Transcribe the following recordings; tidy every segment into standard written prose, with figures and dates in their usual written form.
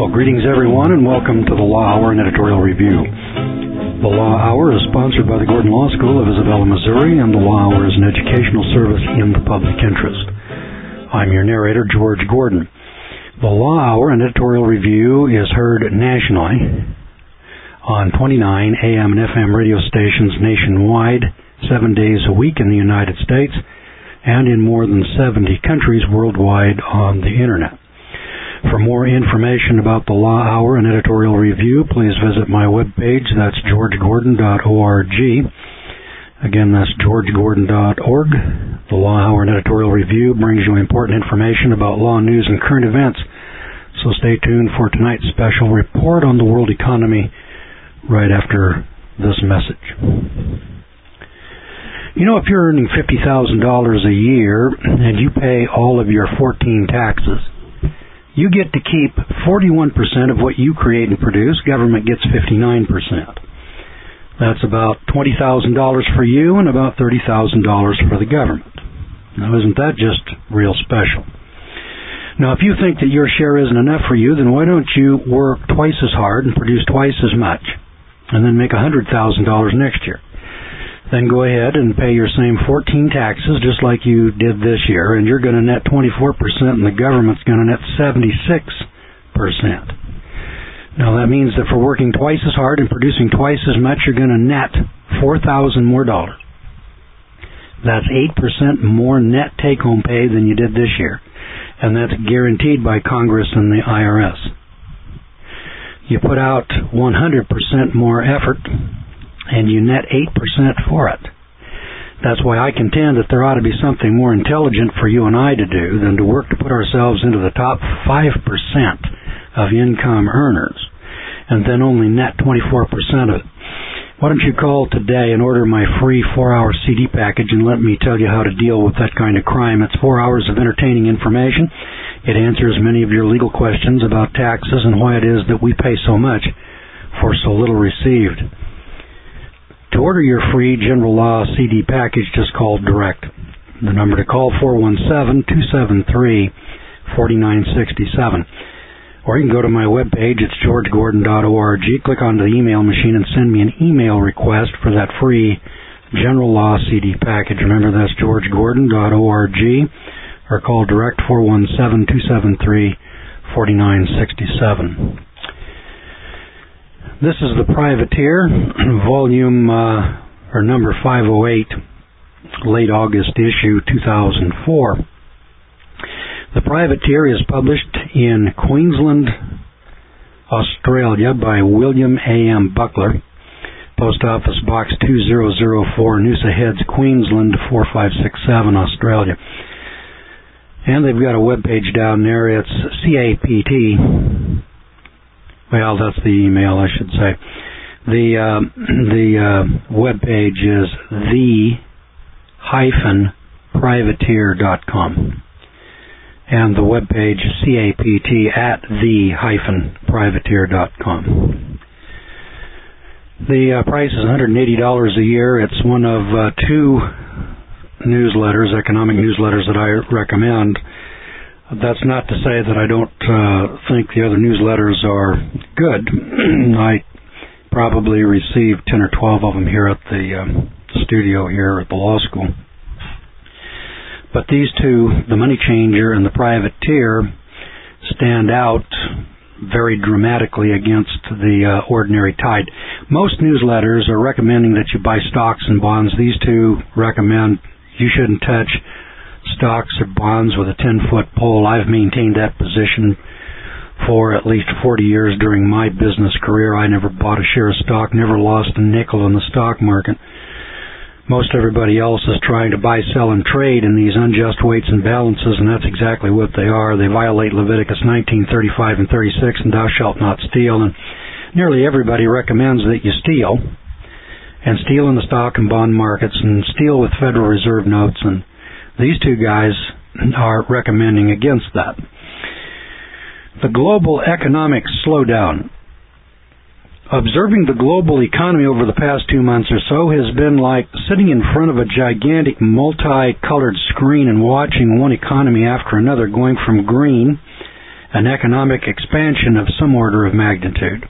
Greetings, everyone, and welcome to the Law Hour and Editorial Review. The Law Hour is sponsored by the Gordon Law School of Isabella, Missouri, and the Law Hour is an educational service in the public interest. I'm your narrator, George Gordon. The Law Hour and Editorial Review is heard nationally on 29 AM and FM radio stations nationwide, 7 days a week in the United States, and in more than 70 countries worldwide on the Internet. For more information about the Law Hour and Editorial Review, please visit my webpage. That's georgegordon.org. Again, that's georgegordon.org. The Law Hour and Editorial Review brings you important information about law, news, and current events. So stay tuned for tonight's special report on the world economy right after this message. You know, if you're earning $50,000 a year and you pay all of your 14 taxes, you get to keep 41% of what you create and produce. Government gets 59%. That's about $20,000 for you and about $30,000 for the government. Now, isn't that just real special? Now, if you think that your share isn't enough for you, then why don't you work twice as hard and produce twice as much and then make $100,000 next year? Then go ahead and pay your same 14 taxes just like you did this year, and you're going to net 24%, and the government's going to net 76%. Now, that means that for working twice as hard and producing twice as much, you're going to net $4,000 more dollars. That's 8% more net take-home pay than you did this year, and that's guaranteed by Congress and the IRS. You put out 100% more effort, and you net 8% for it. That's why I contend that there ought to be something more intelligent for you and I to do than to work to put ourselves into the top 5% of income earners, and then only net 24% of it. Why don't you call today and order my free 4-hour CD package and let me tell you how to deal with that kind of crime. It's 4 hours of entertaining information. It answers many of your legal questions about taxes and why it is that we pay so much for so little received. To order your free General Law CD package, just call direct. The number to call, 417-273-4967. Or you can go to my webpage, it's georgegordon.org. Click on the email machine and send me an email request for that free General Law CD package. Remember, that's georgegordon.org. Or call direct, 417-273-4967. This is The Privateer, volume, or number 508, late August issue 2004. The Privateer is published in Queensland, Australia by William A.M. Buckler, Post Office Box 2004, Noosa Heads, Queensland 4567, Australia. And they've got a webpage down there. It's CAPT. Well, that's the email, I should say. The web page is the-privateer.com. And the web page is CAPT at the-privateer.com. The price is $180 a year. It's one of two newsletters, economic newsletters, that I recommend. That's not to say that I don't think the other newsletters are good. I probably received 10 or 12 of them here at the studio here at the law school. But these two, The Money Changer and The Privateer, stand out very dramatically against the ordinary tide. Most newsletters are recommending that you buy stocks and bonds. These two recommend you shouldn't touch stocks or bonds with a 10-foot pole. I've maintained that position for at least 40 years during my business career. I never bought a share of stock, never lost a nickel in the stock market. Most everybody else is trying to buy, sell, and trade in these unjust weights and balances, and that's exactly what they are. They violate Leviticus 19:35 and 36, and thou shalt not steal. And nearly everybody recommends that you steal, and steal in the stock and bond markets, and steal with Federal Reserve notes, and these two guys are recommending against that. The global economic slowdown. Observing the global economy over the past 2 months or so has been like sitting in front of a gigantic multicolored screen and watching one economy after another going from green an economic expansion of some order of magnitude.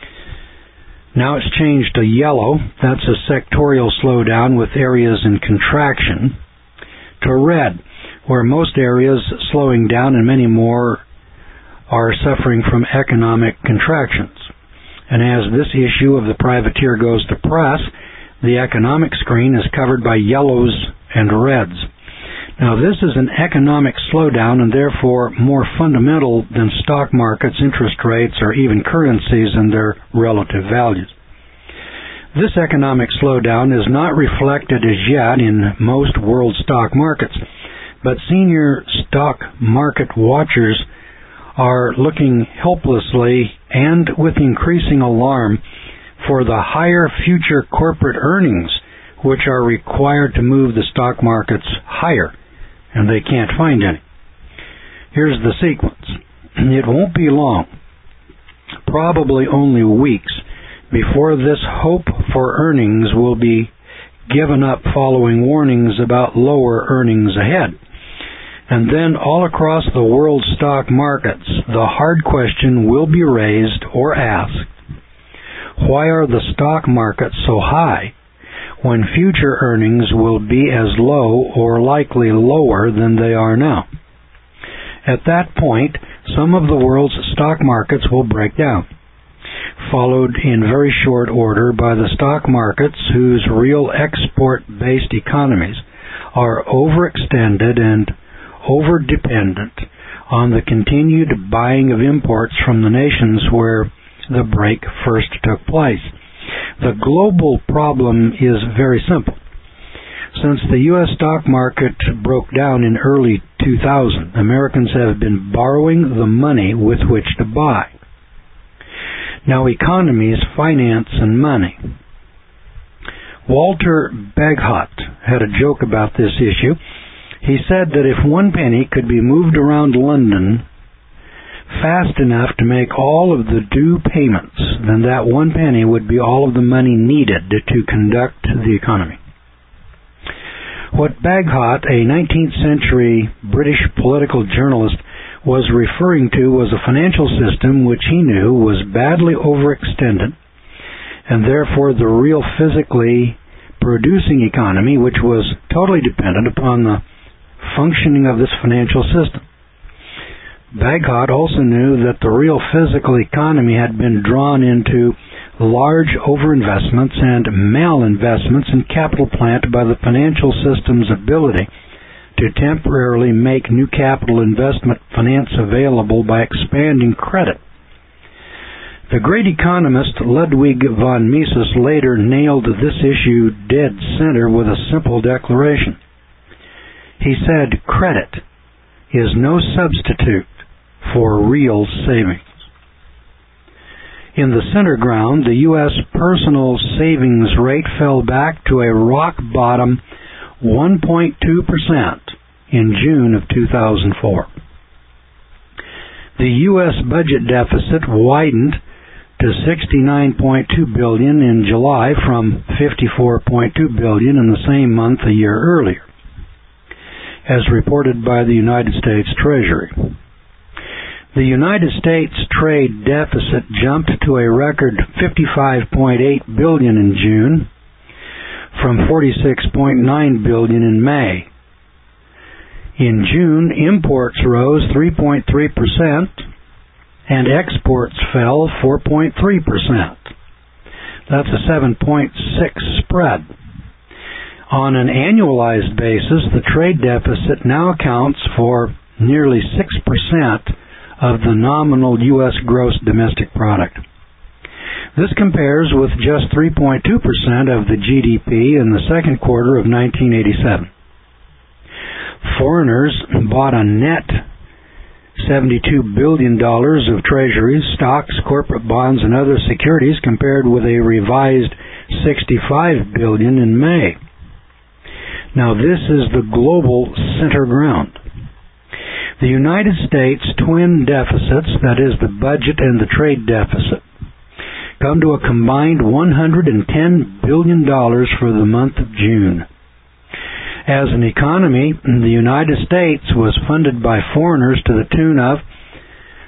Now it's changed to yellow, that's a sectorial slowdown with areas in contraction, to red, where most areas slowing down and many more are suffering from economic contractions. And as this issue of the privateer goes to press, the economic screen is covered by yellows and reds. Now this is an economic slowdown and therefore more fundamental than stock markets, interest rates, or even currencies and their relative values. This economic slowdown is not reflected as yet in most world stock markets, but senior stock market watchers are looking helplessly and with increasing alarm for the higher future corporate earnings which are required to move the stock markets higher, and they can't find any. Here's the sequence. It won't be long, probably only weeks, before this hope for earnings will be given up following warnings about lower earnings ahead. And then all across the world stock markets, the hard question will be raised or asked, why are the stock markets so high when future earnings will be as low or likely lower than they are now? At that point, some of the world's stock markets will break down, followed in very short order by the stock markets whose real export-based economies are overextended and over-dependent on the continued buying of imports from the nations where the break first took place. The global problem is very simple. Since the U.S. stock market broke down in early 2000, Americans have been borrowing the money with which to buy. Now economies finance and money. Walter Bagehot had a joke about this issue. He said that if one penny could be moved around London fast enough to make all of the due payments, then that one penny would be all of the money needed to conduct the economy. What Bagehot, a 19th century British political journalist, was referring to was a financial system which he knew was badly overextended, and therefore the real physically producing economy, which was totally dependent upon the functioning of this financial system. Bagehot also knew that the real physical economy had been drawn into large overinvestments and malinvestments in capital plant by the financial system's ability to temporarily make new capital investment finance available by expanding credit. The great economist Ludwig von Mises later nailed this issue dead center with a simple declaration. He said, credit is no substitute for real savings. In the center ground, the U.S. personal savings rate fell back to a rock-bottom 1.2% in June of 2004. The U.S. budget deficit widened to $69.2 billion in July from $54.2 billion in the same month a year earlier, as reported by the United States Treasury. The United States trade deficit jumped to a record $55.8 billion in June from $46.9 billion in May. In June, imports rose 3.3% and exports fell 4.3%. That's a 7.6 spread. On an annualized basis, the trade deficit now accounts for nearly 6% of the nominal U.S. gross domestic product. This compares with just 3.2% of the GDP in the second quarter of 1987. Foreigners bought a net $72 billion of treasuries, stocks, corporate bonds, and other securities compared with a revised $65 billion in May. Now this is the global center ground. The United States twin deficits, that is the budget and the trade deficit, come to a combined $110 billion for the month of June. As an economy, the United States was funded by foreigners to the tune of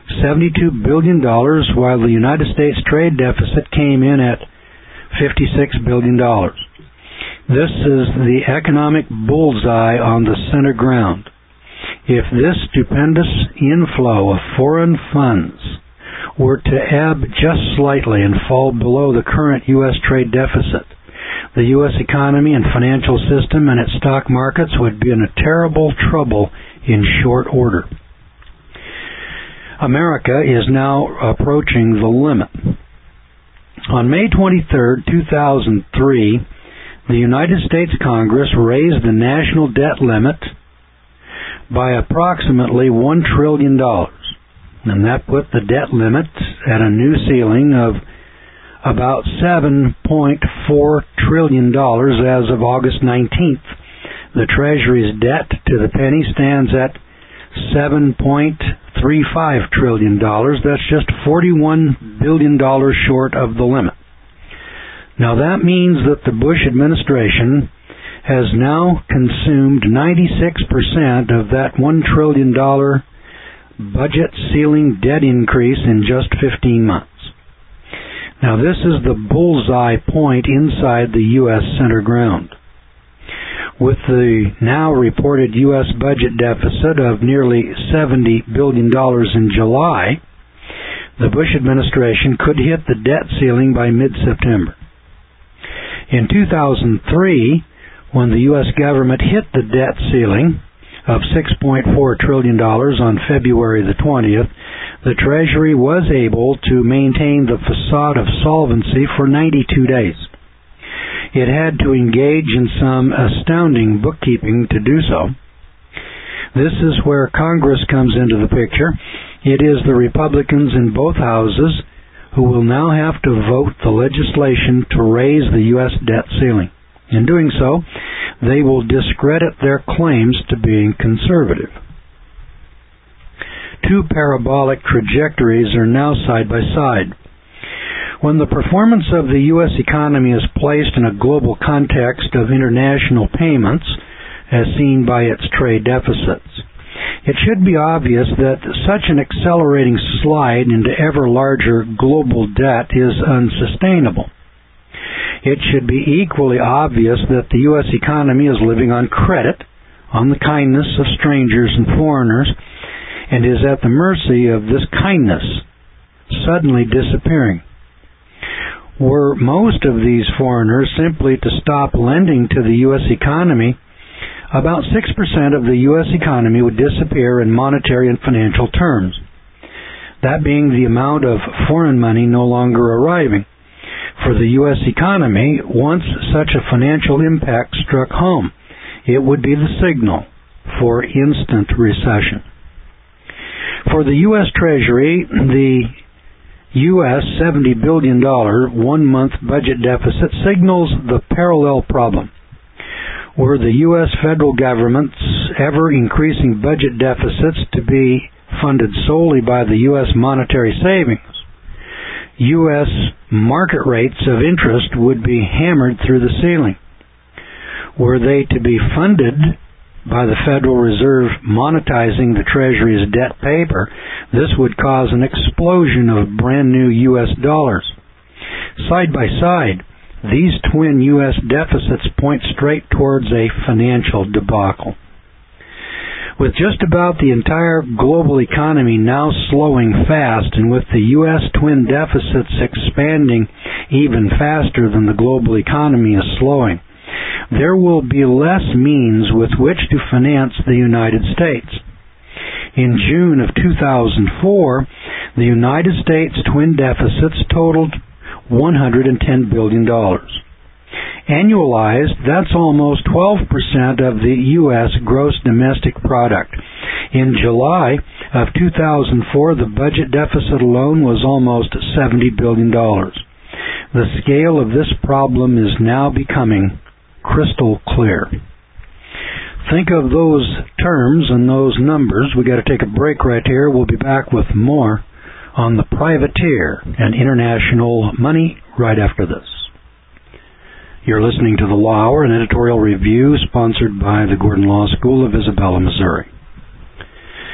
$72 billion, while the United States trade deficit came in at $56 billion. This is the economic bullseye on the center ground. If this stupendous inflow of foreign funds were to ebb just slightly and fall below the current U.S. trade deficit, the U.S. economy and financial system and its stock markets would be in a terrible trouble in short order. America is now approaching the limit. On May 23, 2003, the United States Congress raised the national debt limit by approximately $1 trillion, and that put the debt limit at a new ceiling of about $7.4 trillion as of August 19th. The Treasury's debt to the penny stands at $7.35 trillion. That's just $41 billion short of the limit. Now that means that the Bush administration has now consumed 96% of that $1 trillion budget ceiling debt increase in just 15 months. Now this is the bullseye point inside the U.S. center ground. With the now reported U.S. budget deficit of nearly $70 billion in July, the Bush administration could hit the debt ceiling by mid-September. In 2003, when the U.S. government hit the debt ceiling of $6.4 trillion on February the 20th, the Treasury was able to maintain the facade of solvency for 92 days. It had to engage in some astounding bookkeeping to do so. This is where Congress comes into the picture. It is the Republicans in both houses who will now have to vote the legislation to raise the U.S. debt ceiling. In doing so, they will discredit their claims to being conservative. Two parabolic trajectories are now side by side. When the performance of the U.S. economy is placed in a global context of international payments, as seen by its trade deficits, it should be obvious that such an accelerating slide into ever larger global debt is unsustainable. It should be equally obvious that the U.S. economy is living on credit, on the kindness of strangers and foreigners, and is at the mercy of this kindness suddenly disappearing. Were most of these foreigners simply to stop lending to the U.S. economy, about 6% of the U.S. economy would disappear in monetary and financial terms, that being the amount of foreign money no longer arriving. For the U.S. economy, once such a financial impact struck home, it would be the signal for instant recession. For the U.S. Treasury, the U.S. $70 billion one-month budget deficit signals the parallel problem. Were the U.S. federal government's ever-increasing budget deficits to be funded solely by the U.S. monetary savings, U.S. market rates of interest would be hammered through the ceiling. Were they to be funded by the Federal Reserve monetizing the Treasury's debt paper, this would cause an explosion of brand new U.S. dollars. Side by side, these twin U.S. deficits point straight towards a financial debacle. With just about the entire global economy now slowing fast, and with the U.S. twin deficits expanding even faster than the global economy is slowing, there will be less means with which to finance the United States. In June of 2004, the United States twin deficits totaled $110 billion. Annualized, that's almost 12% of the U.S. gross domestic product. In July of 2004, the budget deficit alone was almost $70 billion. The scale of this problem is now becoming crystal clear. Think of those terms and those numbers. We got to take a break right here. We'll be back with more on the privateer and international money right after this. You're listening to The Law Hour, an editorial review sponsored by the Gordon Law School of Isabella, Missouri.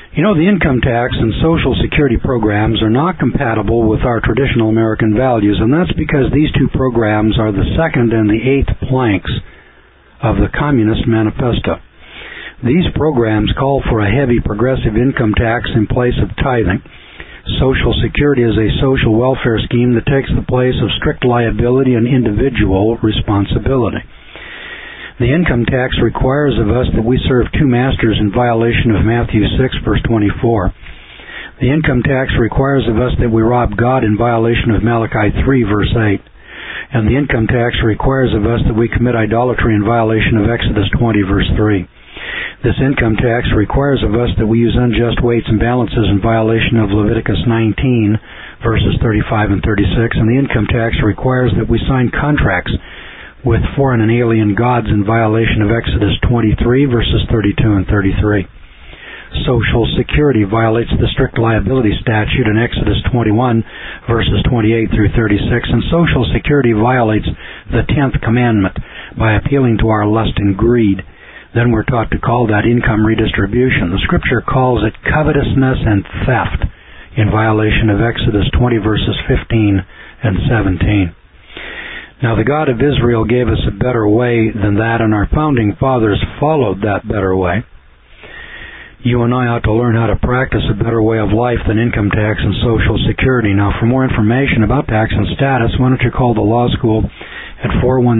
You know, the income tax and Social Security programs are not compatible with our traditional American values, and that's because these two programs are the second and the eighth planks of the Communist Manifesto. These programs call for a heavy progressive income tax in place of tithing. Social Security is a social welfare scheme that takes the place of strict liability and individual responsibility. The income tax requires of us that we serve two masters in violation of Matthew 6, verse 24. The income tax requires of us that we rob God in violation of Malachi 3, verse 8. And the income tax requires of us that we commit idolatry in violation of Exodus 20, verse 3. This income tax requires of us that we use unjust weights and balances in violation of Leviticus 19, verses 35 and 36. And the income tax requires that we sign contracts with foreign and alien gods in violation of Exodus 23, verses 32 and 33. Social Security violates the strict liability statute in Exodus 21, verses 28 through 36, and Social Security violates the 10th commandment by appealing to our lust and greed. Then we're taught to call that income redistribution. The Scripture calls it covetousness and theft in violation of Exodus 20, verses 15 and 17. Now, the God of Israel gave us a better way than that, and our founding fathers followed that better way. You and I ought to learn how to practice a better way of life than income tax and Social Security. Now, for more information about tax and status, why don't you call the law school at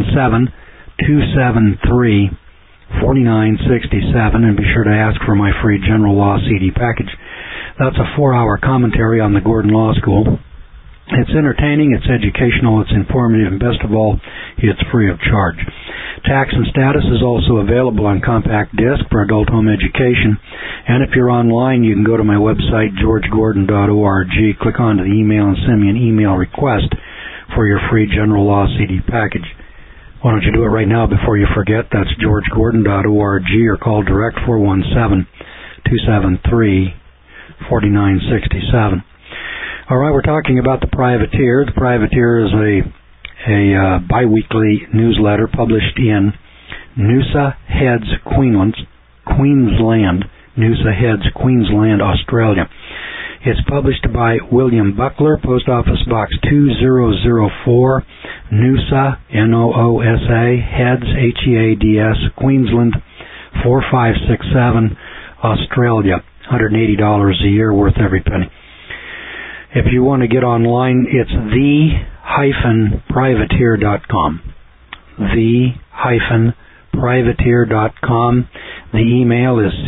417-273-4967, and be sure to ask for my free general law CD package. That's a 4-hour commentary on the Gordon Law School. It's entertaining, it's educational, it's informative, and best of all, it's free of charge. Tax and Status is also available on compact disc for adult home education. And if you're online, you can go to my website, georgegordon.org, click onto the email and send me an email request for your free general law CD package. Why don't you do it right now before you forget? That's georgegordon.org, or call direct 417-273-4967. All right, we're talking about the Privateer. The Privateer is a bi-weekly newsletter published in Noosa Heads, Queensland, Noosa Heads, Queensland, Australia. It's published by William Buckler, Post Office Box 2004, Noosa, Noosa, Heads, Heads, Queensland, 4567, Australia. $180 a year, worth every penny. If you want to get online, it's the-privateer.com. The-privateer.com. The email is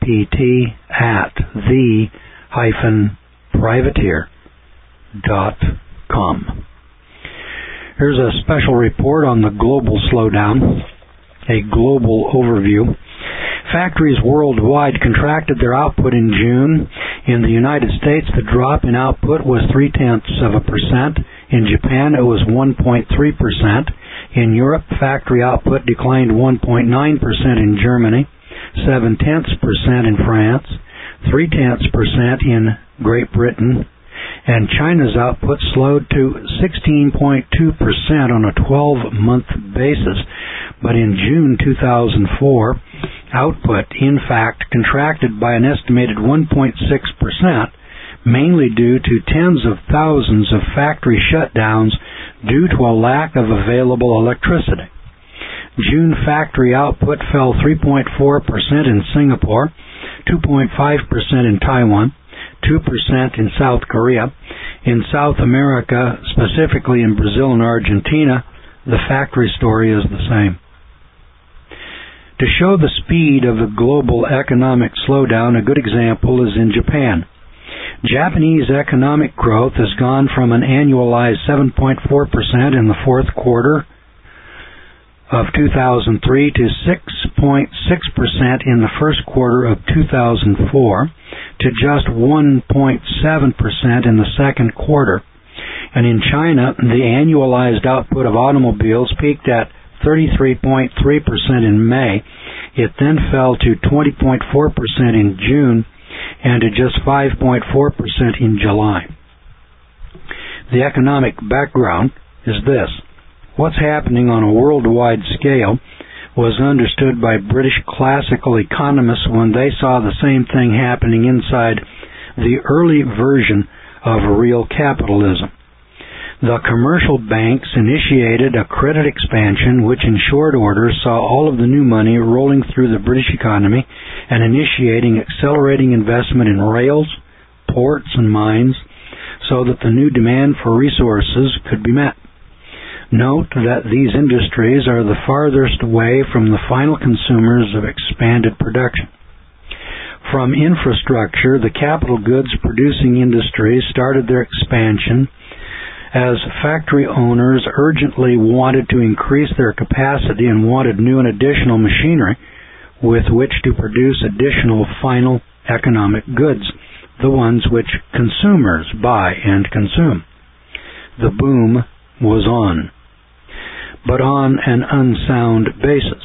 capt@the-privateer.com. Here's a special report on the global slowdown, a global overview. Factories worldwide contracted their output in June. In the United States, the drop in output was 0.3%. In Japan, it was 1.3%. In Europe, factory output declined 1.9% in Germany, 0.7% in France, 0.3% in Great Britain, and China's output slowed to 16.2% on a 12-month basis. But in June 2004, output, in fact, contracted by an estimated 1.6%, mainly due to tens of thousands of factory shutdowns due to a lack of available electricity. June factory output fell 3.4% in Singapore, 2.5% in Taiwan, 2% in South Korea. In South America, specifically in Brazil and Argentina, the factory story is the same. To show the speed of the global economic slowdown, a good example is in Japan. Japanese economic growth has gone from an annualized 7.4% in the fourth quarter of 2003 to 6.6% in the first quarter of 2004 to just 1.7% in the second quarter. And in China, the annualized output of automobiles peaked at 33.3% in May. It then fell to 20.4% in June and to just 5.4% in July. The economic background is this. What's happening on a worldwide scale? was understood by British classical economists when they saw the same thing happening inside the early version of real capitalism. The commercial banks initiated a credit expansion which in short order saw all of the new money rolling through the British economy and initiating accelerating investment in rails, ports, and mines so that the new demand for resources could be met. Note that these industries are the farthest away from the final consumers of expanded production. From infrastructure, the capital goods producing industries started their expansion as factory owners urgently wanted to increase their capacity and wanted new and additional machinery with which to produce additional final economic goods, the ones which consumers buy and consume. The boom was on, but on an unsound basis.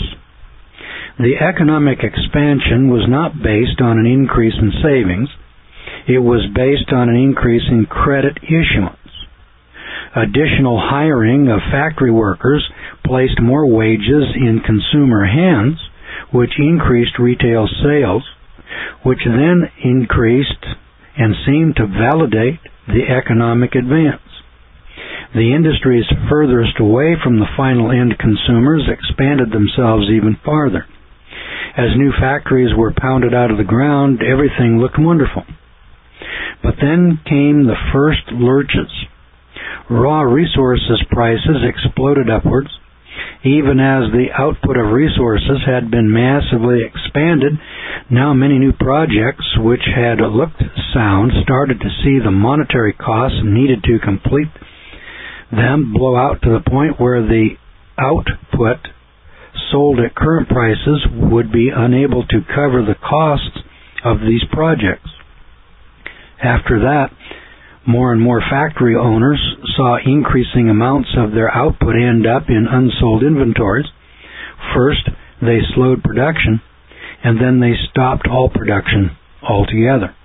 The economic expansion was not based on an increase in savings. It was based on an increase in credit issuance. Additional hiring of factory workers placed more wages in consumer hands, which increased retail sales, which then increased and seemed to validate the economic advance. The industries furthest away from the final end consumers expanded themselves even farther. As new factories were pounded out of the ground, everything looked wonderful. But then came the first lurches. Raw resources prices exploded upwards. Even as the output of resources had been massively expanded, now many new projects which had looked sound started to see the monetary costs needed to complete them blow out to the point where the output sold at current prices would be unable to cover the costs of these projects. After that, more and more factory owners saw increasing amounts of their output end up in unsold inventories. First, they slowed production, and then they stopped all production altogether.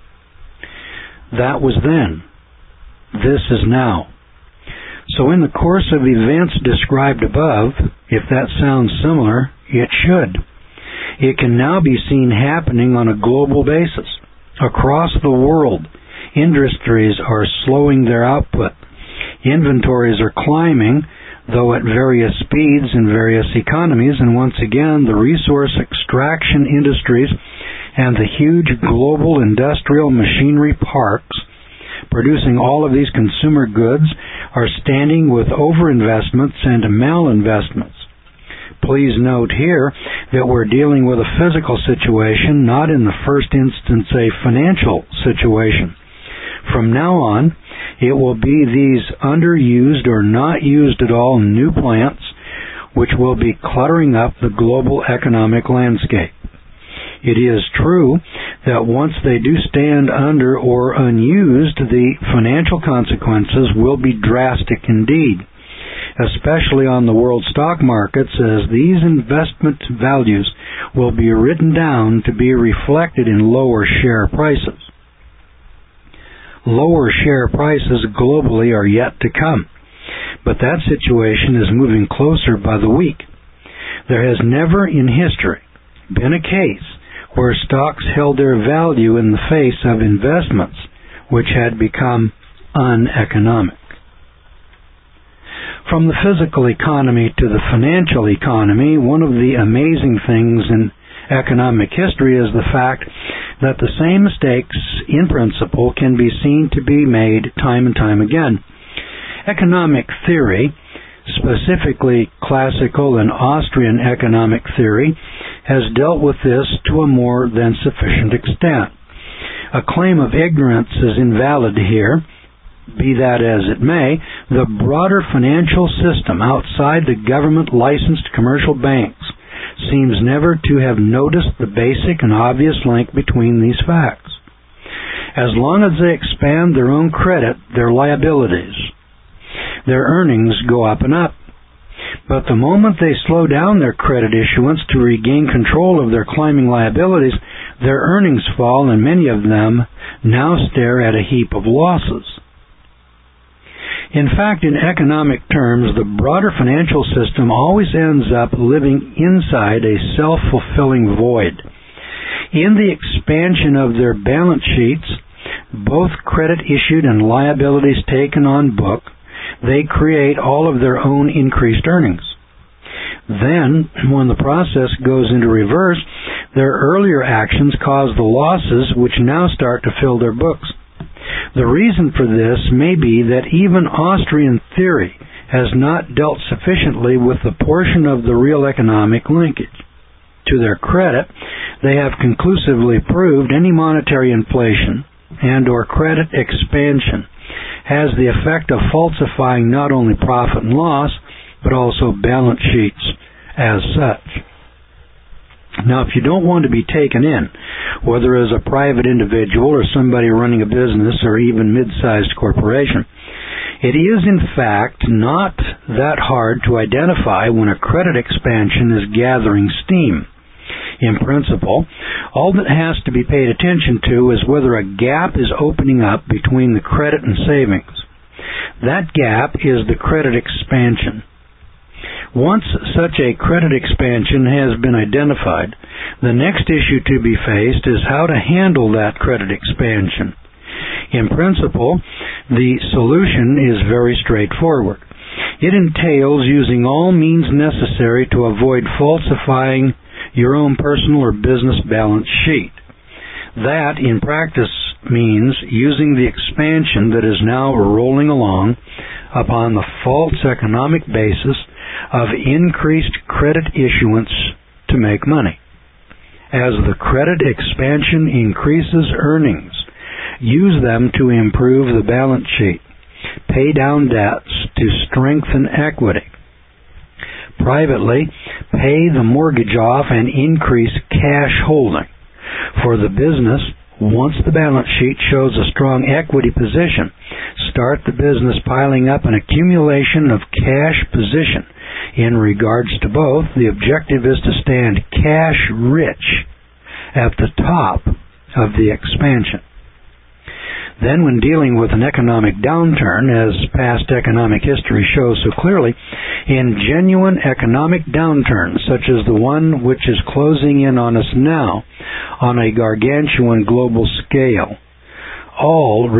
That was then. This is now. So in the course of events described above, if that sounds similar, it should. It can now be seen happening on a global basis. Across the world, industries are slowing their output. Inventories are climbing, though at various speeds in various economies, and once again, the resource extraction industries and the huge global industrial machinery parks producing all of these consumer goods are standing with overinvestments and malinvestments. Please note here that we're dealing with a physical situation, not in the first instance a financial situation. From now on, it will be these underused or not used at all new plants which will be cluttering up the global economic landscape. It is true that once they do stand under or unused, the financial consequences will be drastic indeed, especially on the world stock markets, as these investment values will be written down to be reflected in lower share prices. Lower share prices globally are yet to come, but that situation is moving closer by the week. There has never in history been a case where stocks held their value in the face of investments which had become uneconomic. From the physical economy to the financial economy, one of the amazing things in economic history is the fact that the same mistakes in principle can be seen to be made time and time again. Economic theory, specifically classical and Austrian economic theory, has dealt with this to a more than sufficient extent. A claim of ignorance is invalid here. Be that as it may, the broader financial system outside the government-licensed commercial banks seems never to have noticed the basic and obvious link between these facts. As long as they expand their own credit, their liabilities, their earnings go up and up. But the moment they slow down their credit issuance to regain control of their climbing liabilities, their earnings fall, and many of them now stare at a heap of losses. In fact, in economic terms, the broader financial system always ends up living inside a self-fulfilling void. In the expansion of their balance sheets, both credit issued and liabilities taken on book, they create all of their own increased earnings. Then, when the process goes into reverse, their earlier actions cause the losses which now start to fill their books. The reason for this may be that even Austrian theory has not dealt sufficiently with the portion of the real economic linkage. To their credit, they have conclusively proved any monetary inflation and/or credit expansion has the effect of falsifying not only profit and loss, but also balance sheets as such. Now, if you don't want to be taken in, whether as a private individual or somebody running a business or even mid-sized corporation, it is in fact not that hard to identify when a credit expansion is gathering steam. In principle, all that has to be paid attention to is whether a gap is opening up between the credit and savings. That gap is the credit expansion. Once such a credit expansion has been identified, the next issue to be faced is how to handle that credit expansion. In principle, the solution is very straightforward. It entails using all means necessary to avoid falsifying your own personal or business balance sheet. That, in practice, means using the expansion that is now rolling along upon the false economic basis of increased credit issuance to make money. As the credit expansion increases earnings, use them to improve the balance sheet, pay down debts to strengthen equity. Privately, pay the mortgage off and increase cash holding. For the business, once the balance sheet shows a strong equity position, start the business piling up an accumulation of cash position. In regards to both, the objective is to stand cash rich at the top of the expansion. Then, when dealing with an economic downturn, as past economic history shows so clearly, in genuine economic downturns, such as the one which is closing in on us now on a gargantuan global scale, all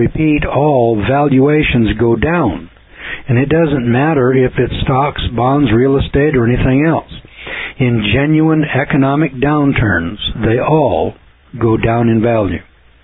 valuations go down. And it doesn't matter if it's stocks, bonds, real estate, or anything else. In genuine economic downturns, they all go down in value.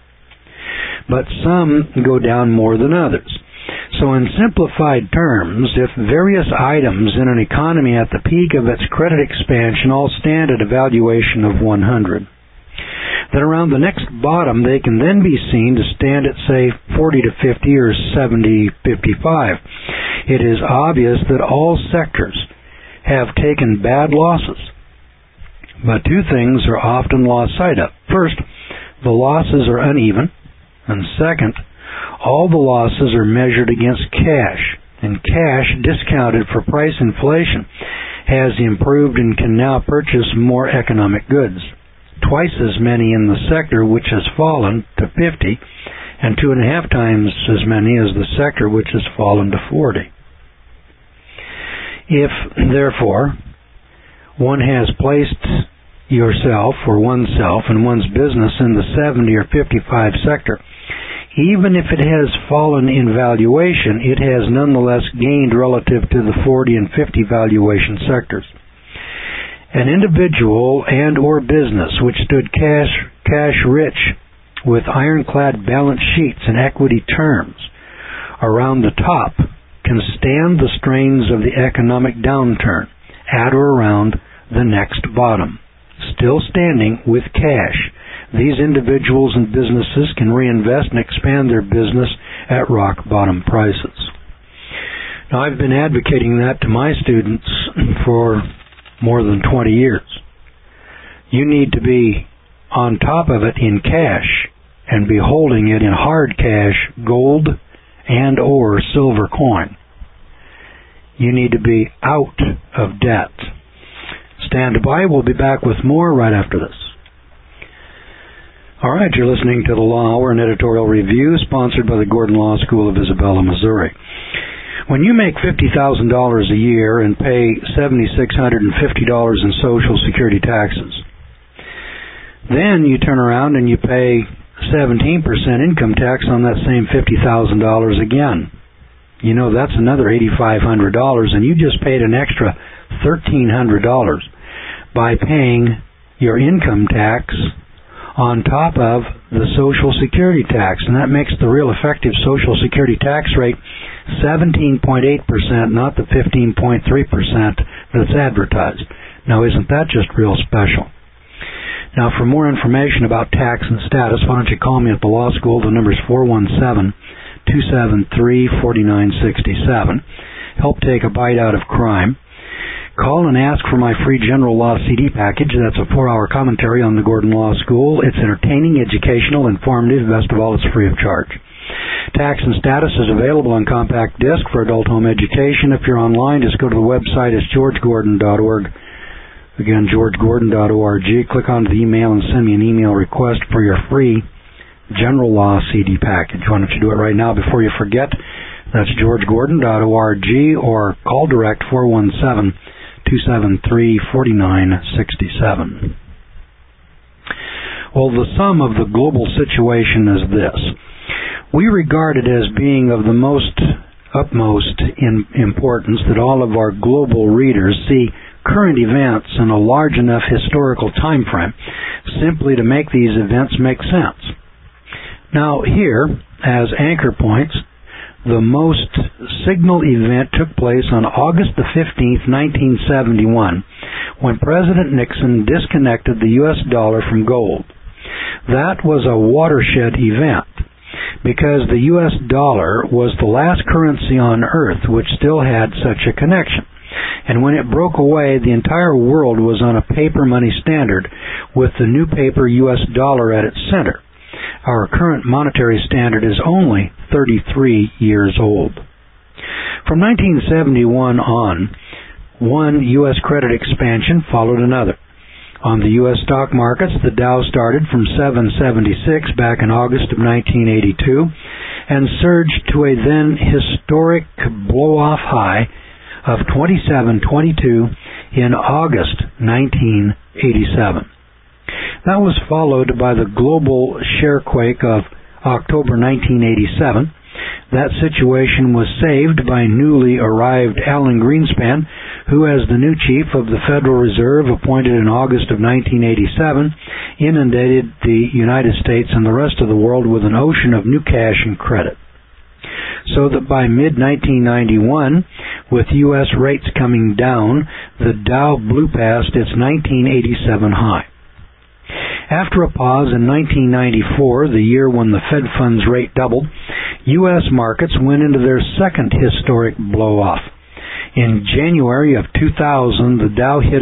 But some go down more than others. So in simplified terms, if various items in an economy at the peak of its credit expansion all stand at a valuation of 100, then around the next bottom they can then be seen to stand at, say, 40 to 50 or 70, 55. It is obvious that all sectors have taken bad losses. But two things are often lost sight of. First, the losses are uneven. And second, all the losses are measured against cash. And cash, discounted for price inflation, has improved and can now purchase more economic goods. Twice as many in the sector which has fallen to 50, and 2.5 times as many as the sector which has fallen to 40. If, therefore, one has placed yourself or oneself and one's business in the 70 or 55 sector, even if it has fallen in valuation, it has nonetheless gained relative to the 40 and 50 valuation sectors. An individual and or business which stood cash rich with ironclad balance sheets and equity terms around the top can stand the strains of the economic downturn at or around the next bottom. Still standing with cash, these individuals and businesses can reinvest and expand their business at rock bottom prices. Now, I've been advocating that to my students for more than 20 years. You need to be on top of it in cash and be holding it in hard cash, gold and or silver coin. You need to be out of debt. Stand by. We'll be back with more right after this. All right, you're listening to the Law Hour, an editorial review sponsored by the Gordon Law School of Isabella, Missouri. When you make $50,000 a year and pay $7,650 in Social Security taxes, then you turn around and you pay 17% income tax on that same $50,000 again. You know, that's another $8,500, and you just paid an extra $1,300 by paying your income tax on top of the Social Security tax, and that makes the real effective Social Security tax rate 17.8%, not the 15.3% that's advertised. Now, isn't that just real special? Now, for more information about tax and status, why don't you call me at the law school? The number is 417-273-4967. Help take a bite out of crime. Call and ask for my free general law CD package. That's a 4-hour commentary on the Gordon Law School. It's entertaining, educational, informative. Best of all, it's free of charge. Tax and Status is available on compact disc for adult home education. If you're online, just go to the website. It's georgegordon.org. Again, georgegordon.org. Click onto the email and send me an email request for your free general law CD package. Why don't you do it right now before you forget? That's georgegordon.org, or call direct 417-273-4967. Well, the sum of the global situation is this. We regard it as being of the utmost importance that all of our global readers see current events in a large enough historical time frame simply to make these events make sense. Now here, as anchor points, the most signal event took place on August the 15th, 1971, when President Nixon disconnected the U.S. dollar from gold. That was a watershed event because the U.S. dollar was the last currency on earth which still had such a connection. And when it broke away, the entire world was on a paper money standard with the new paper U.S. dollar at its center. Our current monetary standard is only 33 years old. From 1971 on, one U.S. credit expansion followed another. On the U.S. stock markets, the Dow started from 776 back in August of 1982 and surged to a then historic blow-off high of 2722 in August 1987. That was followed by the global sharequake of October 1987. That situation was saved by newly arrived Alan Greenspan, who, as the new chief of the Federal Reserve appointed in August of 1987, inundated the United States and the rest of the world with an ocean of new cash and credit. So that by mid-1991, with U.S. rates coming down, the Dow blew past its 1987 high. After a pause in 1994, the year when the Fed funds rate doubled, U.S. markets went into their second historic blow-off. In January of 2000, the Dow hit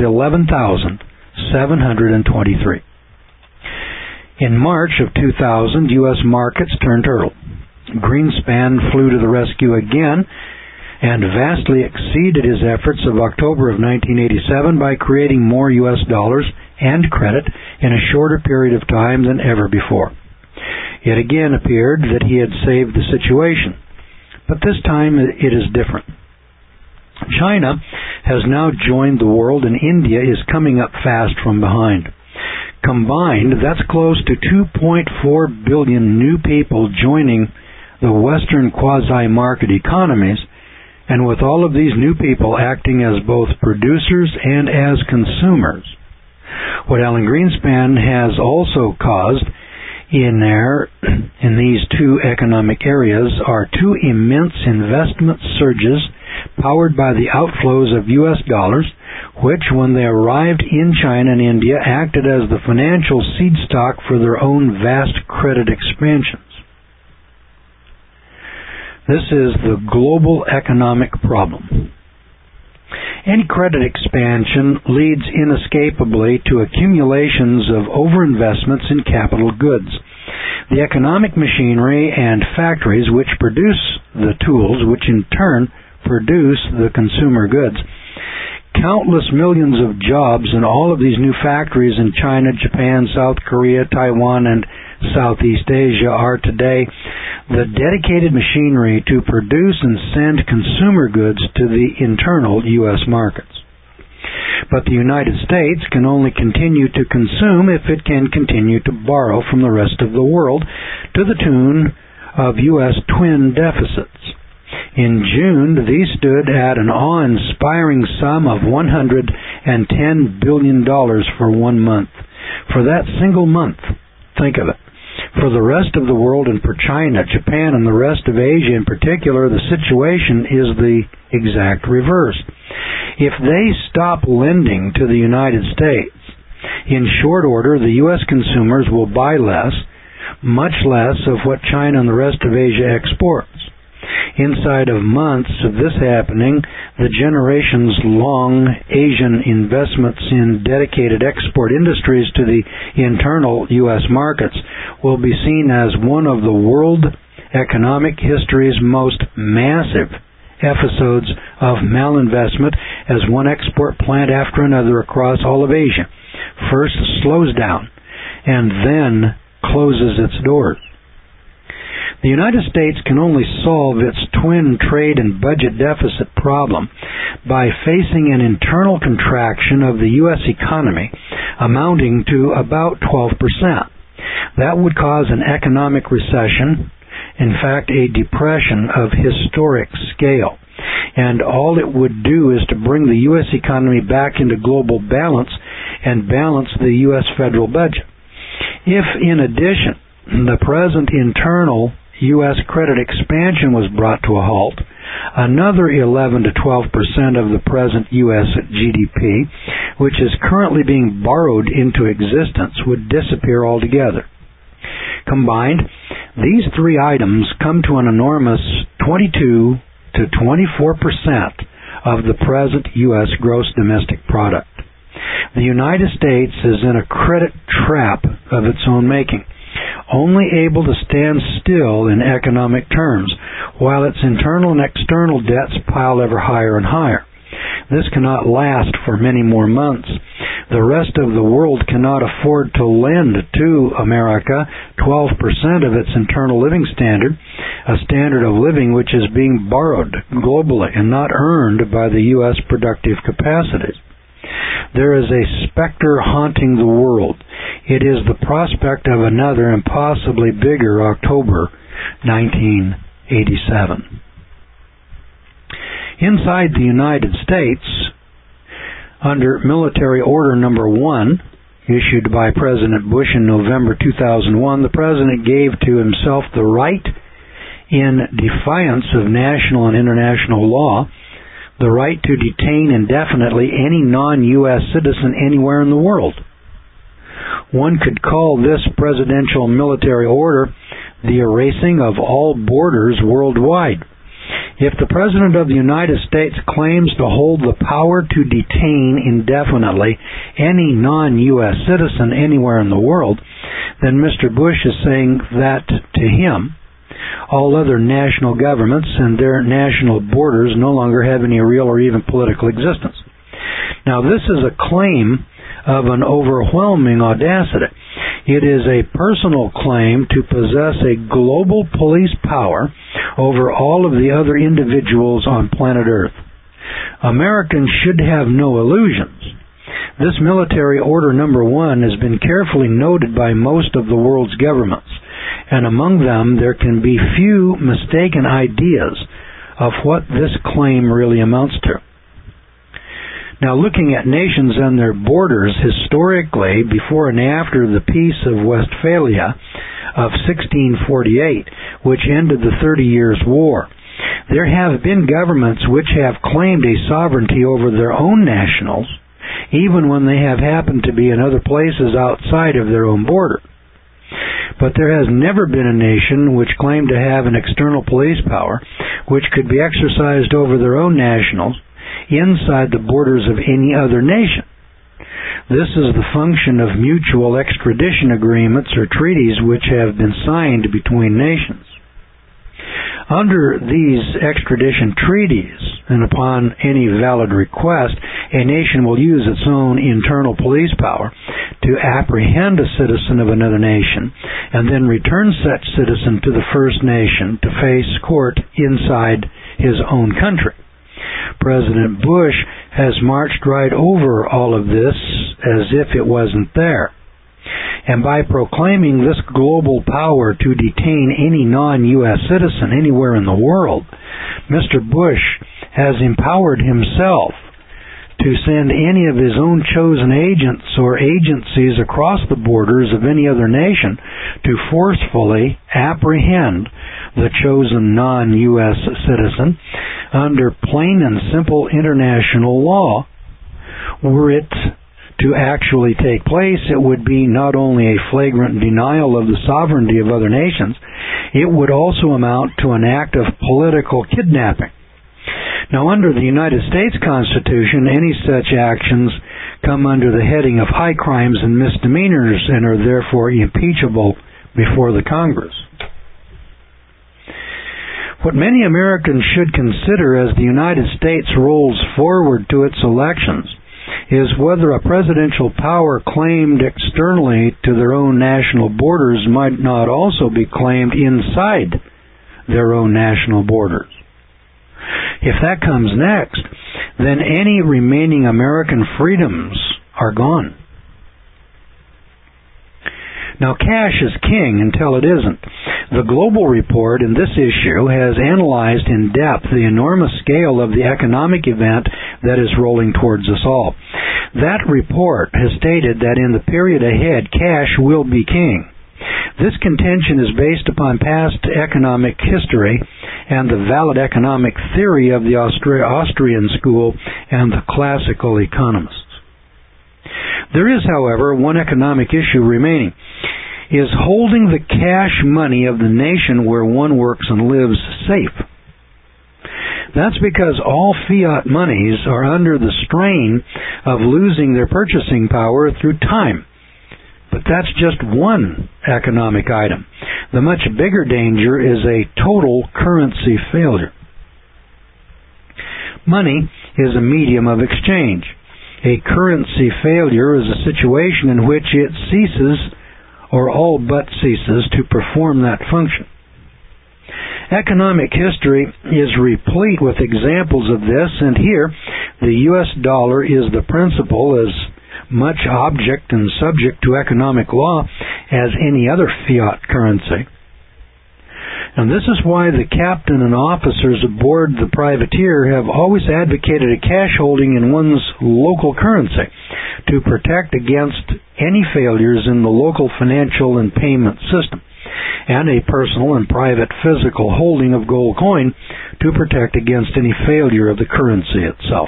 11,723. In March of 2000, U.S. markets turned turtle. Greenspan flew to the rescue again and vastly exceeded his efforts of October of 1987 by creating more U.S. dollars and credit in a shorter period of time than ever before. It again appeared that he had saved the situation, but this time it is different. China has now joined the world, and India is coming up fast from behind. Combined, that's close to 2.4 billion new people joining the Western quasi-market economies, and with all of these new people acting as both producers and as consumers. What Alan Greenspan has also caused in these two economic areas are two immense investment surges powered by the outflows of U.S. dollars, which, when they arrived in China and India, acted as the financial seed stock for their own vast credit expansions. This is the global economic problem. Any credit expansion leads inescapably to accumulations of overinvestments in capital goods. The economic machinery and factories which produce the tools, which in turn produce the consumer goods. Countless millions of jobs in all of these new factories in China, Japan, South Korea, Taiwan, and Southeast Asia are today the dedicated machinery to produce and send consumer goods to the internal U.S. markets. But the United States can only continue to consume if it can continue to borrow from the rest of the world to the tune of U.S. twin deficits. In June, these stood at an awe-inspiring sum of $110 billion for 1 month. For that single month, think of it. For the rest of the world and for China, Japan, and the rest of Asia in particular, the situation is the exact reverse. If they stop lending to the United States, in short order, the U.S. consumers will buy less, much less of what China and the rest of Asia exports. Inside of months of this happening, the generations-long Asian investments in dedicated export industries to the internal U.S. markets will be seen as one of the world economic history's most massive episodes of malinvestment, as one export plant after another across all of Asia first slows down and then closes its doors. The United States can only solve its twin trade and budget deficit problem by facing an internal contraction of the U.S. economy amounting to about 12%. That would cause an economic recession, in fact a depression of historic scale. And all it would do is to bring the U.S. economy back into global balance and balance the U.S. federal budget. If, in addition, the present internal U.S. credit expansion was brought to a halt, another 11 to 12% of the present U.S. GDP, which is currently being borrowed into existence, would disappear altogether. Combined, these three items come to an enormous 22 to 24% of the present U.S. gross domestic product. The United States is in a credit trap of its own making, only able to stand still in economic terms, while its internal and external debts pile ever higher and higher. This cannot last for many more months. The rest of the world cannot afford to lend to America 12% of its internal living standard, a standard of living which is being borrowed globally and not earned by the U.S. productive capacities. There is a specter haunting the world. It is the prospect of another and possibly bigger October 1987. Inside the United States, under Military Order Number 1, issued by President Bush in November 2001, the President gave to himself the right, in defiance of national and international law, the right to detain indefinitely any non-U.S. citizen anywhere in the world. One could call this presidential military order the erasing of all borders worldwide. If the President of the United States claims to hold the power to detain indefinitely any non-U.S. citizen anywhere in the world, then Mr. Bush is saying that to him, all other national governments and their national borders no longer have any real or even political existence. Now, this is a claim of an overwhelming audacity. It is a personal claim to possess a global police power over all of the other individuals on planet Earth. Americans should have no illusions. This military order number 1 has been carefully noted by most of the world's governments, and among them there can be few mistaken ideas of what this claim really amounts to. Now, looking at nations and their borders historically, before and after the Peace of Westphalia of 1648, which ended the 30 Years' War, there have been governments which have claimed a sovereignty over their own nationals, even when they have happened to be in other places outside of their own border. But there has never been a nation which claimed to have an external police power which could be exercised over their own nationals inside the borders of any other nation. This is the function of mutual extradition agreements or treaties which have been signed between nations. Under these extradition treaties, and upon any valid request, a nation will use its own internal police power to apprehend a citizen of another nation and then return such citizen to the first nation to face court inside his own country. President Bush has marched right over all of this as if it wasn't there. And by proclaiming this global power to detain any non-U.S. citizen anywhere in the world, Mr. Bush has empowered himself to send any of his own chosen agents or agencies across the borders of any other nation to forcefully apprehend the chosen non-U.S. citizen under plain and simple international law. Were it to actually take place, it would be not only a flagrant denial of the sovereignty of other nations, it would also amount to an act of political kidnapping. Now, under the United States Constitution, any such actions come under the heading of high crimes and misdemeanors and are therefore impeachable before the Congress. What many Americans should consider as the United States rolls forward to its elections is whether a presidential power claimed externally to their own national borders might not also be claimed inside their own national borders. If that comes next, then any remaining American freedoms are gone. Now, cash is king until it isn't. The Global Report in this issue has analyzed in depth the enormous scale of the economic event that is rolling towards us all. That report has stated that in the period ahead, cash will be king. This contention is based upon past economic history and the valid economic theory of the Austrian school and the classical economists. There is, however, one economic issue remaining. Is holding the cash money of the nation where one works and lives safe? That's because all fiat monies are under the strain of losing their purchasing power through time. But that's just one economic item. The much bigger danger is a total currency failure. Money is a medium of exchange. A currency failure is a situation in which it ceases or all but ceases to perform that function. Economic history is replete with examples of this, and here the U.S. dollar is the principal as much object and subject to economic law as any other fiat currency. And this is why the captain and officers aboard the privateer have always advocated a cash holding in one's local currency to protect against any failures in the local financial and payment system, and a personal and private physical holding of gold coin to protect against any failure of the currency itself.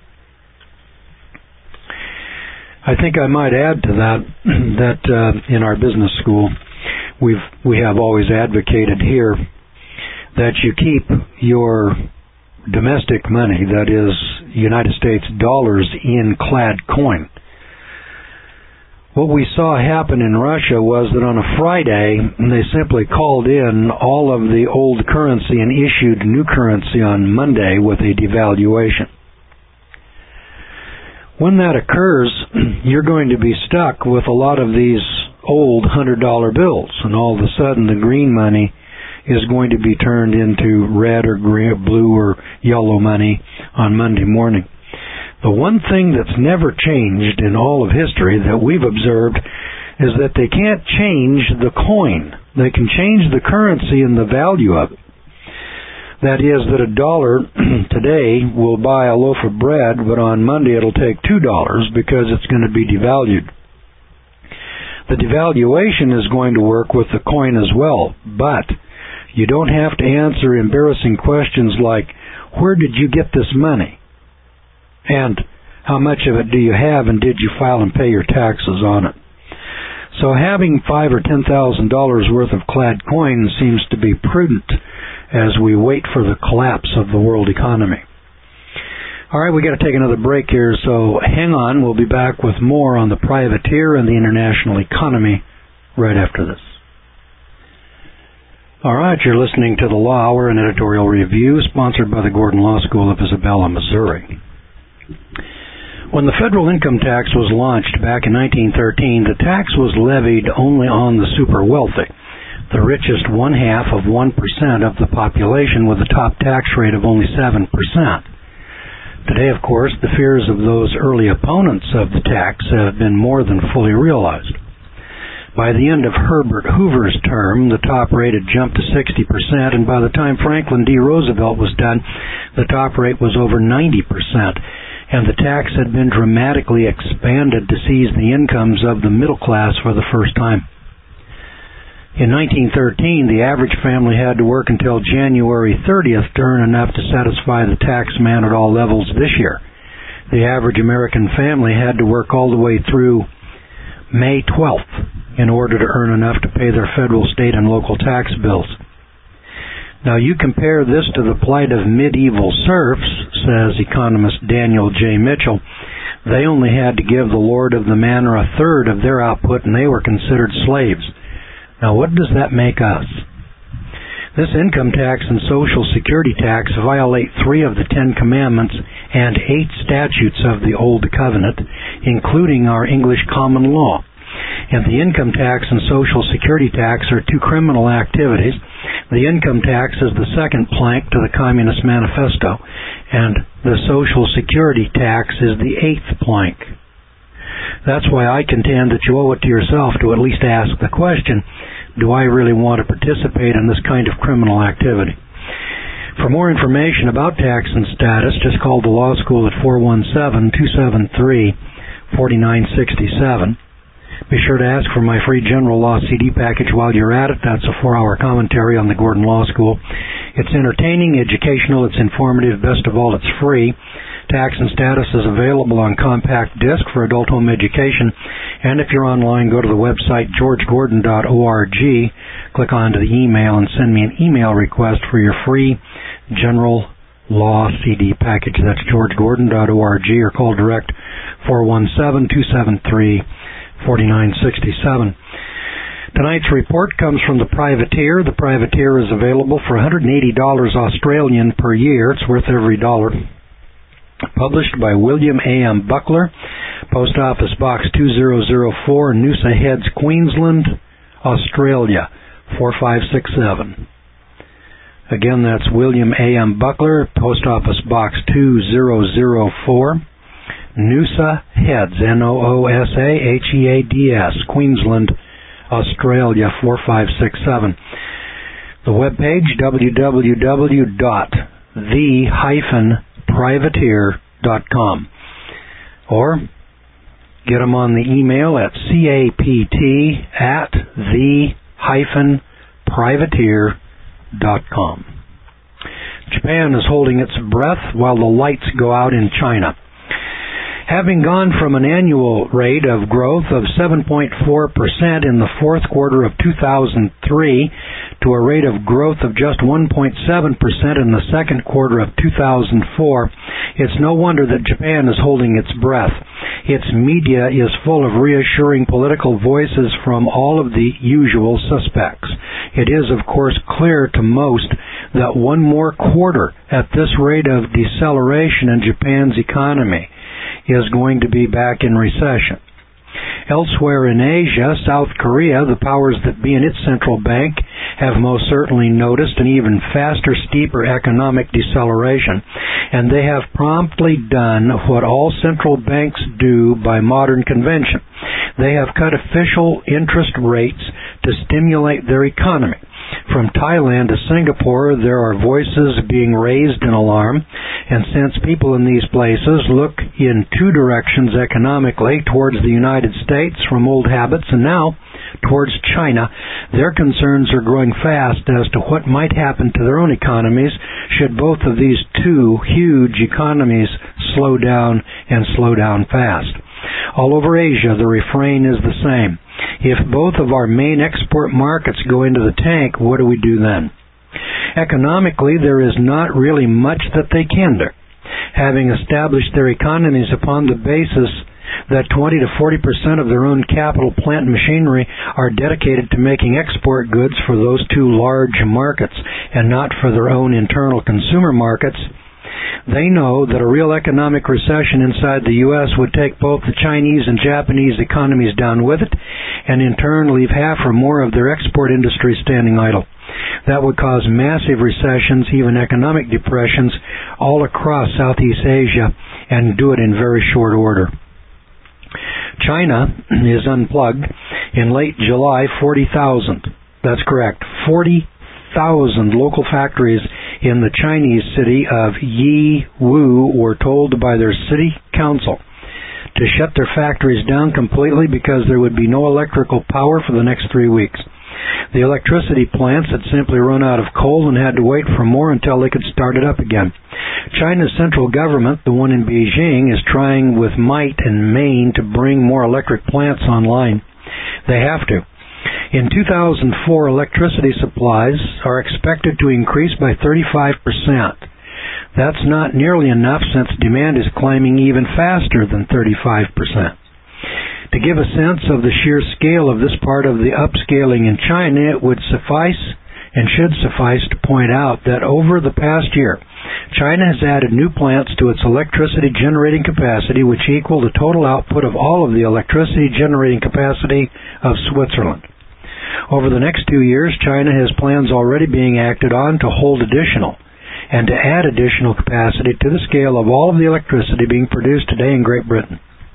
I think I might add to that in our business school, we have always advocated here that you keep your domestic money, that is, United States dollars, in clad coin. What we saw happen in Russia was that on a Friday, they simply called in all of the old currency and issued new currency on Monday with a devaluation. When that occurs, you're going to be stuck with a lot of these old $100 bills, and all of a sudden the green money is going to be turned into red or green, blue or yellow money on Monday morning. The one thing that's never changed in all of history that we've observed is that they can't change the coin. They can change the currency and the value of it. That is, that $1 today will buy a loaf of bread, but on Monday it'll take $2 because it's going to be devalued. The devaluation is going to work with the coin as well, but you don't have to answer embarrassing questions like, where did you get this money? And how much of it do you have, and did you file and pay your taxes on it? So having $5,000 or $10,000 worth of clad coin seems to be prudent as we wait for the collapse of the world economy. All right, we got to take another break here, so hang on. We'll be back with more on the privateer and the international economy right after this. All right, you're listening to the Law Hour, an editorial review sponsored by the Gordon Law School of Isabella, Missouri. When the federal income tax was launched back in 1913, the tax was levied only on the super wealthy, the richest 1/2 of 1% of the population, with a top tax rate of only 7%. Today, of course, the fears of those early opponents of the tax have been more than fully realized. By the end of Herbert Hoover's term, the top rate had jumped to 60%, and by the time Franklin D. Roosevelt was done, the top rate was over 90%, and the tax had been dramatically expanded to seize the incomes of the middle class for the first time. In 1913, the average family had to work until January 30th to earn enough to satisfy the tax man at all levels this year. The average American family had to work all the way through May 12th in order to earn enough to pay their federal, state, and local tax bills. Now you compare this to the plight of medieval serfs, says economist Daniel J. Mitchell. They only had to give the lord of the manor 1/3 of their output, and they were considered slaves. Now what does that make us? This income tax and Social Security tax violate 3 of the 10 commandments and 8 statutes of the Old Covenant, including our English common law. And the income tax and Social Security tax are 2 criminal activities. The income tax is the second plank to the Communist Manifesto, and the Social Security tax is the 8th plank. That's why I contend that you owe it to yourself to at least ask the question, do I really want to participate in this kind of criminal activity? For more information about tax and status, just call the law school at 417-273-4967. Be sure to ask for my free general law CD package while you're at it. That's a 4-hour commentary on the Gordon Law School. It's entertaining, educational, it's informative, best of all, it's free. Tax and Status is available on compact disc for adult home education. And if you're online, go to the website georgegordon.org, click onto the email, and send me an email request for your free general law CD package. That's georgegordon.org, or call direct 417-273-4967. Tonight's report comes from The Privateer. The Privateer is available for $180 Australian per year. It's worth every dollar. Published by William A.M. Buckler, Post Office Box 2004, Noosa Heads, Queensland, Australia, 4567. Again, that's William A.M. Buckler, Post Office Box 2004, Noosa Heads, Noosaheads, Queensland, Australia, 4567. The webpage, www.the-privateer.com, or get them on the email at capt@the-privateer.com. Japan is holding its breath while the lights go out in China. Having gone from an annual rate of growth of 7.4% in the fourth quarter of 2003 to a rate of growth of just 1.7% in the second quarter of 2004, it's no wonder that Japan is holding its breath. Its media is full of reassuring political voices from all of the usual suspects. It is, of course, clear to most that one more quarter at this rate of deceleration in Japan's economy is going to be back in recession. Elsewhere in Asia, South Korea, the powers that be in its central bank, have most certainly noticed an even faster, steeper economic deceleration, and they have promptly done what all central banks do by modern convention. They have cut official interest rates to stimulate their economy. From Thailand to Singapore, there are voices being raised in alarm, and since people in these places look in 2 directions economically, towards the United States from old habits and now towards China, their concerns are growing fast as to what might happen to their own economies should both of these 2 huge economies slow down and slow down fast. All over Asia, the refrain is the same. If both of our main export markets go into the tank, what do we do then? Economically, there is not really much that they can do. Having established their economies upon the basis that 20 to 40% of their own capital, plant, and machinery are dedicated to making export goods for those 2 large markets and not for their own internal consumer markets, They know that a real economic recession inside the U.S. would take both the Chinese and Japanese economies down with it, and in turn leave half or more of their export industry standing idle. That would cause massive recessions, even economic depressions, all across Southeast Asia, and do it in very short order. China is unplugged. In late July, 40,000. That's correct. 40,000 local factories in the Chinese city of Yiwu were told by their city council to shut their factories down completely because there would be no electrical power for the next 3 weeks. The electricity plants had simply run out of coal and had to wait for more until they could start it up again. China's central government, the one in Beijing, is trying with might and main to bring more electric plants online. They have to. In 2004, electricity supplies are expected to increase by 35%. That's not nearly enough since demand is climbing even faster than 35%. To give a sense of the sheer scale of this part of the upscaling in China, it would suffice and should suffice to point out that over the past year, China has added new plants to its electricity generating capacity, which equal the total output of all of the electricity generating capacity of Switzerland. Over the next 2 years, China has plans already being acted on to hold additional and to add additional capacity to the scale of all of the electricity being produced today in Great Britain.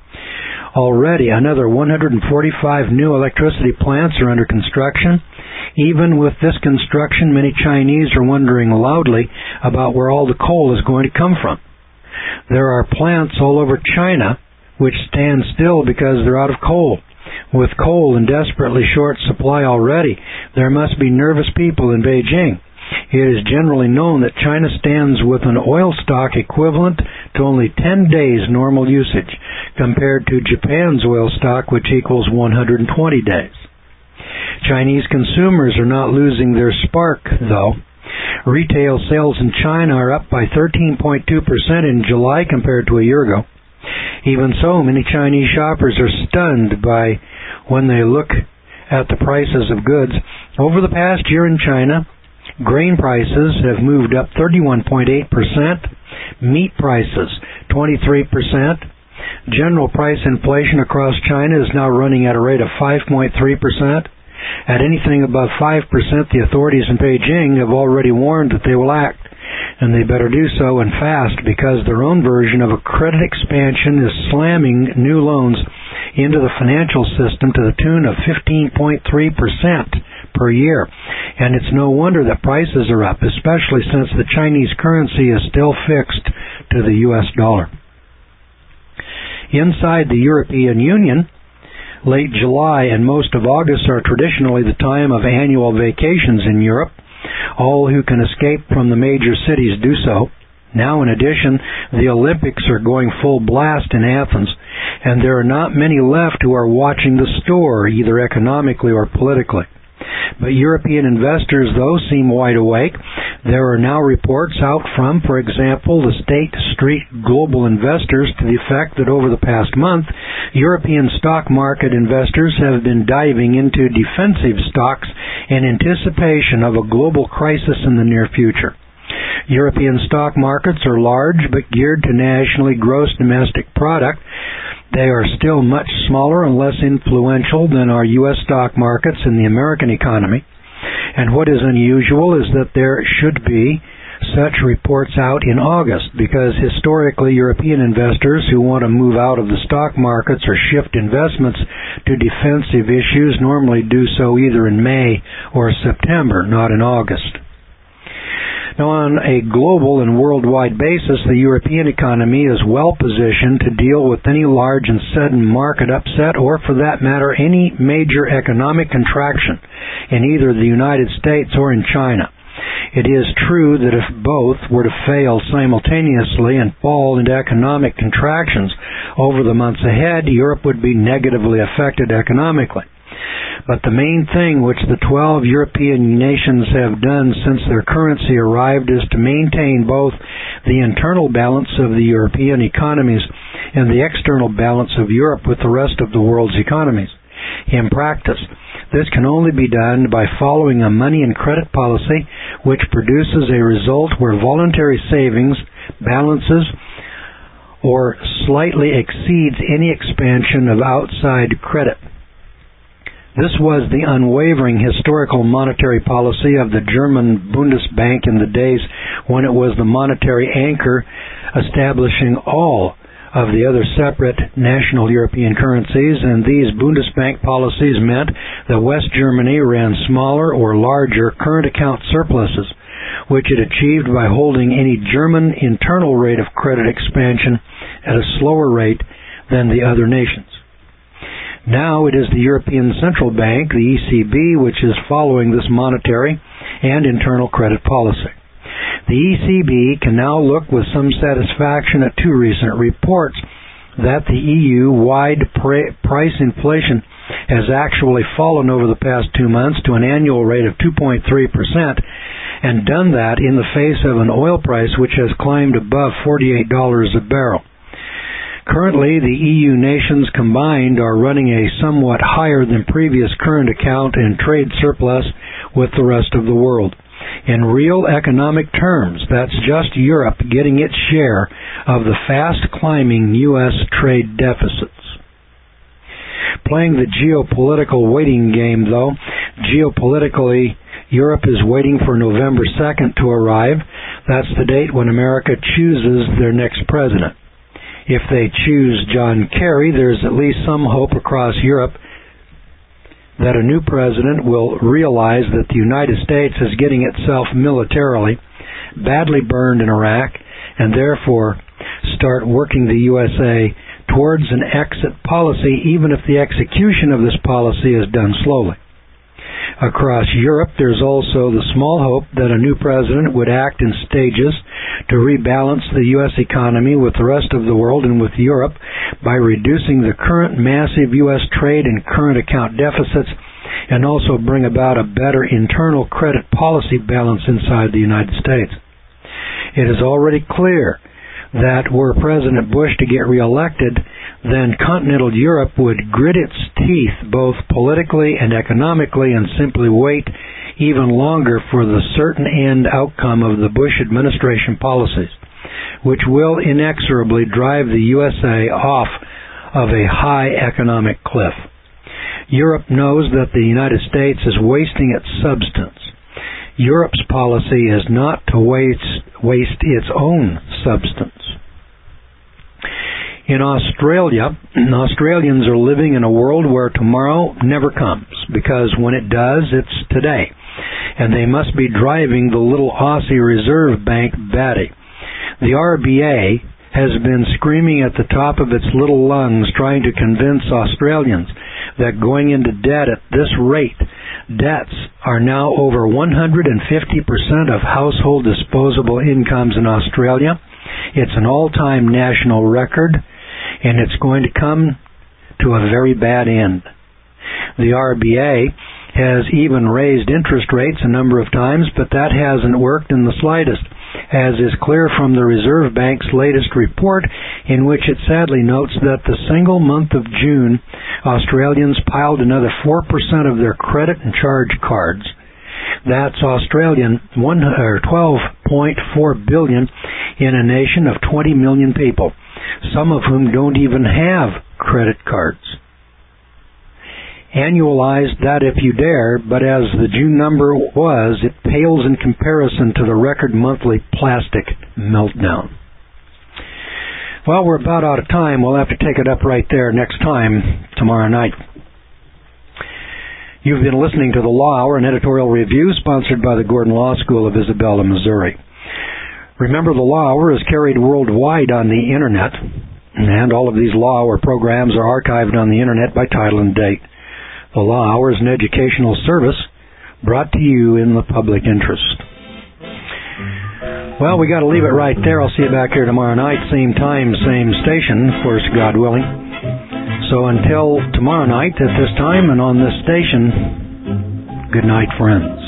Already, another 145 new electricity plants are under construction. Even with this construction, many Chinese are wondering loudly about where all the coal is going to come from. There are plants all over China which stand still because they're out of coal. With coal in desperately short supply already, there must be nervous people in Beijing. It is generally known that China stands with an oil stock equivalent to only 10 days normal usage, compared to Japan's oil stock, which equals 120 days. Chinese consumers are not losing their spark, though. Retail sales in China are up by 13.2% in July compared to a year ago. Even so, many Chinese shoppers are stunned by when they look at the prices of goods. Over the past year in China, grain prices have moved up 31.8%, meat prices 23%. General price inflation across China is now running at a rate of 5.3%. At anything above 5%, the authorities in Beijing have already warned that they will act, and they better do so and fast, because their own version of a credit expansion is slamming new loans into the financial system to the tune of 15.3% per year. And it's no wonder that prices are up, especially since the Chinese currency is still fixed to the U.S. dollar. Inside the European Union, late July and most of August are traditionally the time of annual vacations in Europe. All who can escape from the major cities do so. Now, in addition, the Olympics are going full blast in Athens, and there are not many left who are watching the store, either economically or politically. But European investors, though, seem wide awake. There are now reports out from, for example, the State Street Global Investors to the effect that over the past month, European stock market investors have been diving into defensive stocks in anticipation of a global crisis in the near future. European stock markets are large but geared to nationally gross domestic product. They are still much smaller and less influential than our U.S. stock markets in the American economy. And what is unusual is that there should be such reports out in August, because historically European investors who want to move out of the stock markets or shift investments to defensive issues normally do so either in May or September, not in August. Now, on a global and worldwide basis, the European economy is well positioned to deal with any large and sudden market upset, or for that matter, any major economic contraction in either the United States or in China. It is true that if both were to fail simultaneously and fall into economic contractions over the months ahead, Europe would be negatively affected economically. But the main thing which the 12 European nations have done since their currency arrived is to maintain both the internal balance of the European economies and the external balance of Europe with the rest of the world's economies. In practice, this can only be done by following a money and credit policy which produces a result where voluntary savings balances or slightly exceeds any expansion of outside credit. This was the unwavering historical monetary policy of the German Bundesbank in the days when it was the monetary anchor establishing all of the other separate national European currencies, and these Bundesbank policies meant that West Germany ran smaller or larger current account surpluses, which it achieved by holding any German internal rate of credit expansion at a slower rate than the other nations. Now it is the European Central Bank, the ECB, which is following this monetary and internal credit policy. The ECB can now look with some satisfaction at two recent reports that the EU-wide price inflation has actually fallen over the past 2 months to an annual rate of 2.3%, and done that in the face of an oil price which has climbed above $48 a barrel. Currently, the EU nations combined are running a somewhat higher than previous current account and trade surplus with the rest of the world. In real economic terms, that's just Europe getting its share of the fast-climbing U.S. trade deficits. Playing the geopolitical waiting game, though, geopolitically, Europe is waiting for November 2nd to arrive. That's the date when America chooses their next president. If they choose John Kerry, there's at least some hope across Europe that a new president will realize that the United States is getting itself militarily badly burned in Iraq, and therefore start working the USA towards an exit policy, even if the execution of this policy is done slowly. Across Europe, there's also the small hope that a new president would act in stages to rebalance the U.S. economy with the rest of the world and with Europe by reducing the current massive U.S. trade and current account deficits, and also bring about a better internal credit policy balance inside the United States. It is already clear that were President Bush to get reelected, then continental Europe would grit its teeth both politically and economically and simply wait even longer for the certain end outcome of the Bush administration policies, which will inexorably drive the USA off of a high economic cliff. Europe knows that the United States is wasting its substance. Europe's policy is not to waste its own substance. In Australia, Australians are living in a world where tomorrow never comes, because when it does, it's today. And they must be driving the little Aussie Reserve Bank batty. The RBA has been screaming at the top of its little lungs trying to convince Australians that going into debt at this rate, debts are now over 150% of household disposable incomes in Australia. It's an all-time national record, and it's going to come to a very bad end. The RBA has even raised interest rates a number of times, but that hasn't worked in the slightest, as is clear from the Reserve Bank's latest report, in which it sadly notes that the single month of June, Australians piled another 4% of their credit and charge cards. That's Australian $12.4 billion in a nation of 20 million people, some of whom don't even have credit cards. Annualize that if you dare, but as the June number was, it pales in comparison to the record monthly plastic meltdown. Well, we're about out of time. We'll have to take it up right there next time, tomorrow night. You've been listening to The Law Hour, an editorial review sponsored by the Gordon Law School of Isabella, Missouri. Remember, The Law Hour is carried worldwide on the Internet, and all of these Law Hour programs are archived on the Internet by title and date. The Law Hour is an educational service brought to you in the public interest. Well, we got to leave it right there. I'll see you back here tomorrow night, same time, same station, of course, God willing. So until tomorrow night at this time and on this station, good night, friends.